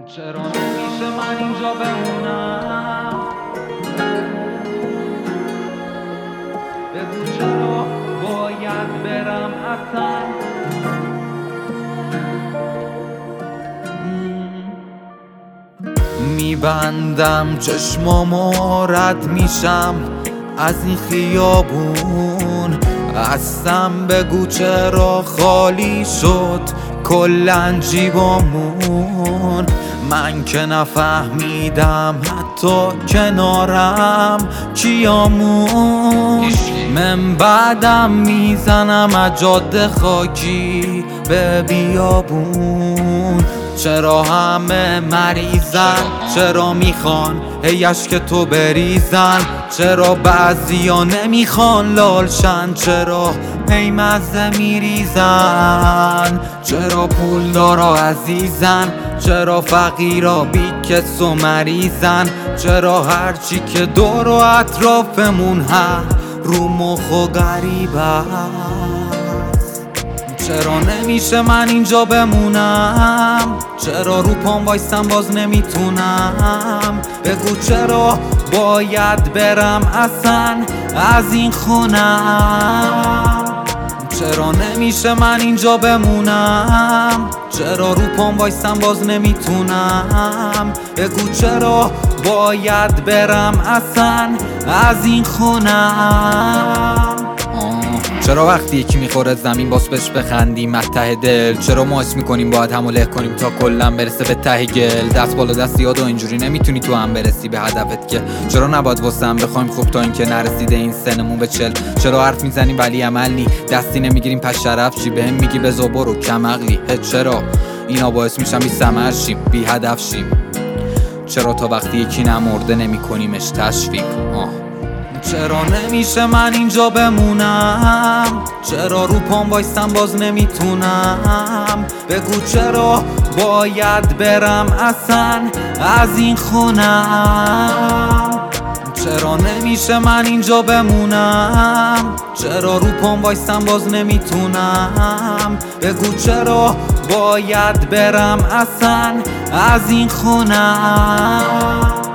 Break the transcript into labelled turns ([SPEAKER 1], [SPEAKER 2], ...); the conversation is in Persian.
[SPEAKER 1] چرا نمیشه من اینجا بمونم؟ بگو چرا باید برم اصلا؟ میبندم چشمامو رد میشم از این خیابون، هستم بگو چرا خالی شد کلن جیبامون. من که نفهمیدم حتی کنارم کیامون. من بعدم میزنم از جاده خاکی به بیابون. چرا همه مریضن؟ چرا میخوان هی اشک تو بریزن؟ چرا بعضیا نمیخوان لالشن؟ چرا هی مزه میریزن؟ چرا پولدارا عزیزن؟ چرا فقیرا بیکس و مریضن؟ چرا هرچی که دور و اطرافمون هست رو مخ و غریب است؟ چرا نمیشه من اینجا بمونم؟ چرا رو پام وایستم باز نمیتونم؟ بگو چرا باید برم اصلا از این خونم؟ چرا نمیشه من اینجا بمونم؟ چرا رو پام وایستم باز نمیتونم؟ بگو چرا باید برم اصلا از این خونم؟ چرا وقتی یکی میخوره زمین باز بهش بخندیم از ته دل؟ چرا ما حس میکنیم باید همو له کنیم تا کلا برسه به ته گل؟ دست بالا دست یاد و اینجوری نمیتونی تو هم برسی به هدفت که. چرا نباید واسه هم بخوایم خوب تا اینکه نرسیده این سنمون به 40؟ چرا حرف میزنیم ولی عمل نی؟ دستی نمیگیریم پس شرف چی؟ بهم میگی بزا برو کم عقلی؟ چرا اینا باعث میشن بی ثمر شیم بی هدف شیم؟ چرا تا وقتی یکی نمرده نمیکنیمش تشویق؟ چرا نمیشه من اینجا بمونم؟ چرا رو پام وایستم باز نمیتونم؟ بگو چرا باید برم اصلا از این خونم؟ چرا نمیشه من اینجا بمونم؟ چرا رو پام وایستم باز نمیتونم؟ بگو چرا باید برم اصلا از این خونم؟